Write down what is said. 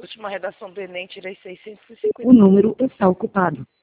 Última redação do Enem, tirei 650. O número está ocupado.